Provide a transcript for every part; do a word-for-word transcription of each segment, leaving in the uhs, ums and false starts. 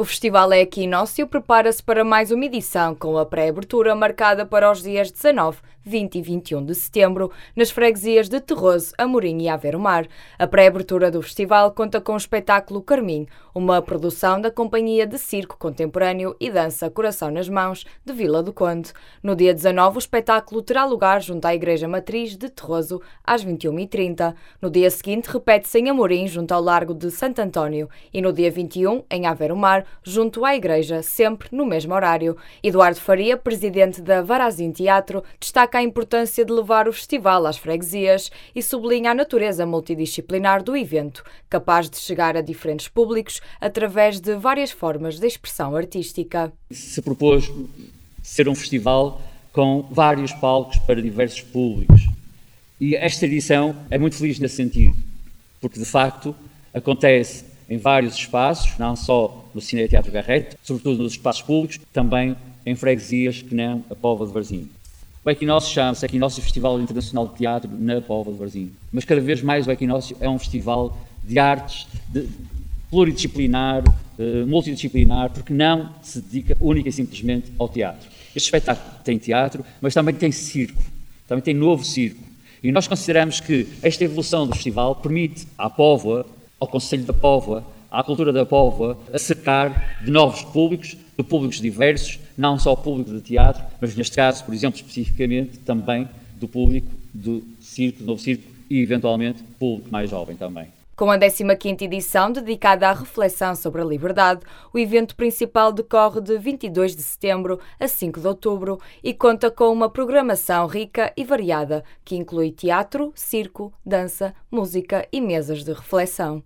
O Festival Equinócio prepara-se para mais uma edição, com a pré-abertura marcada para os dias dezanove, vinte e vinte e um de setembro, nas freguesias de Terroso, Amorim e Aveiro Mar. A pré-abertura do festival conta com o espetáculo Carminho, uma produção da Companhia de Circo Contemporâneo e Dança Coração nas Mãos, de Vila do Conde. No dia dezanove, o espetáculo terá lugar junto à Igreja Matriz de Terroso, às vinte e uma e trinta. No dia seguinte, repete-se em Amorim, junto ao Largo de Santo António, e no dia vinte e um, em Aveiro Mar, junto à Igreja, sempre no mesmo horário. Eduardo Faria, presidente da Varazim Teatro, destaca a importância de levar o festival às freguesias e sublinha a natureza multidisciplinar do evento, capaz de chegar a diferentes públicos através de várias formas de expressão artística. Se propôs ser um festival com vários palcos para diversos públicos. E esta edição é muito feliz nesse sentido, porque de facto acontece em vários espaços, não só no Cine Teatro Garrett, sobretudo nos espaços públicos, também em freguesias que não a Póvoa de Varzim. O Equinócio chama-se Equinócio Festival Internacional de Teatro na Póvoa de Varzim, mas cada vez mais o Equinócio é um festival de artes, de pluridisciplinar, uh, multidisciplinar, porque não se dedica única e simplesmente ao teatro. Este espetáculo tem teatro, mas também tem circo, também tem novo circo. E nós consideramos que esta evolução do festival permite à Póvoa, ao Concelho da Póvoa, à cultura da Póvoa, acercar de novos públicos, de públicos diversos, não só o público de teatro, mas neste caso, por exemplo, especificamente, também do público do circo, do novo circo e, eventualmente, público mais jovem também. Com a décima quinta edição, dedicada à reflexão sobre a liberdade, o evento principal decorre de vinte e dois de setembro a cinco de outubro e conta com uma programação rica e variada, que inclui teatro, circo, dança, música e mesas de reflexão.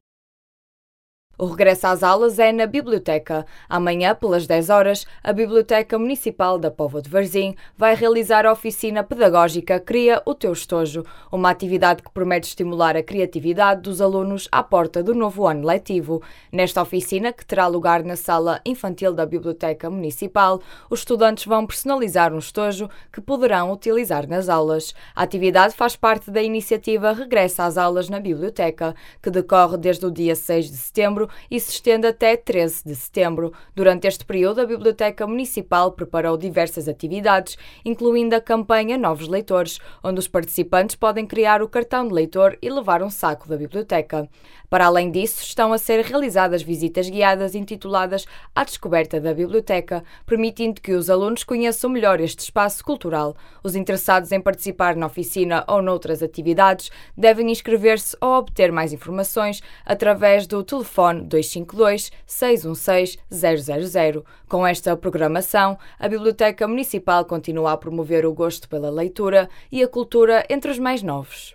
O regresso às aulas é na Biblioteca. Amanhã, pelas dez horas, a Biblioteca Municipal da Póvoa de Varzim vai realizar a oficina pedagógica Cria o Teu Estojo, uma atividade que promete estimular a criatividade dos alunos à porta do novo ano letivo. Nesta oficina, que terá lugar na sala infantil da Biblioteca Municipal, os estudantes vão personalizar um estojo que poderão utilizar nas aulas. A atividade faz parte da iniciativa Regressa às Aulas na Biblioteca, que decorre desde o dia seis de setembro e se estende até treze de setembro. Durante este período, a Biblioteca Municipal preparou diversas atividades, incluindo a campanha Novos Leitores, onde os participantes podem criar o cartão de leitor e levar um saco da biblioteca. Para além disso, estão a ser realizadas visitas guiadas intituladas À Descoberta da Biblioteca, permitindo que os alunos conheçam melhor este espaço cultural. Os interessados em participar na oficina ou noutras atividades devem inscrever-se ou obter mais informações através do telefone dois cinco dois, seis um seis, zero zero zero. Com esta programação, a Biblioteca Municipal continua a promover o gosto pela leitura e a cultura entre os mais novos.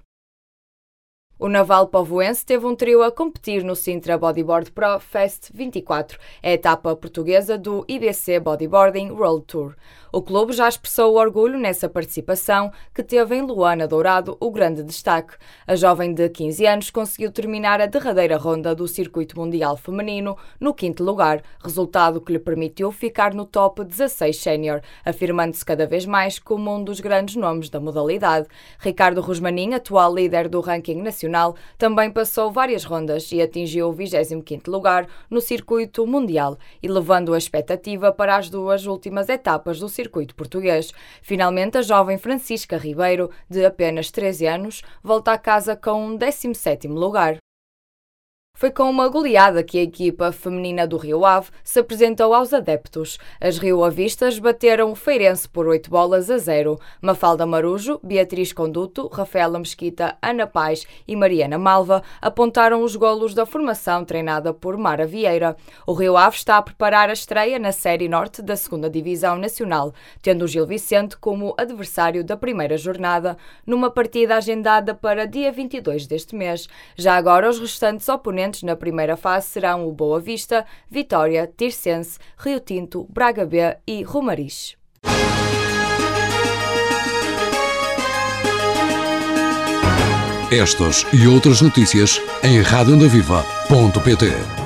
O Naval Povoense teve um trio a competir no Sintra Bodyboard Pro Fest vinte e quatro, a etapa portuguesa do I B C Bodyboarding World Tour. O clube já expressou o orgulho nessa participação, que teve em Luana Dourado o grande destaque. A jovem de quinze anos conseguiu terminar a derradeira ronda do Circuito Mundial Feminino no quinto lugar, resultado que lhe permitiu ficar no top dezasseis sénior, afirmando-se cada vez mais como um dos grandes nomes da modalidade. Ricardo Rosmanin, atual líder do ranking nacional, também passou várias rondas e atingiu o vigésimo quinto lugar no Circuito Mundial, e levando a expectativa para as duas últimas etapas do circuito português. Finalmente, a jovem Francisca Ribeiro, de apenas treze anos, volta a casa com um décimo sétimo lugar. Foi com uma goleada que a equipa feminina do Rio Ave se apresentou aos adeptos. As rioavistas bateram o Feirense por oito bolas a zero. Mafalda Marujo, Beatriz Conduto, Rafaela Mesquita, Ana Paz e Mariana Malva apontaram os golos da formação treinada por Mara Vieira. O Rio Ave está a preparar a estreia na Série Norte da segunda Divisão Nacional, tendo o Gil Vicente como adversário da primeira jornada, numa partida agendada para dia vinte e dois deste mês. Já agora, os restantes oponentes na primeira fase serão o Boa Vista, Vitória, Tirsense, Rio Tinto, Braga B e Romariz. Estas e outras notícias em rádio onda viva ponto pt.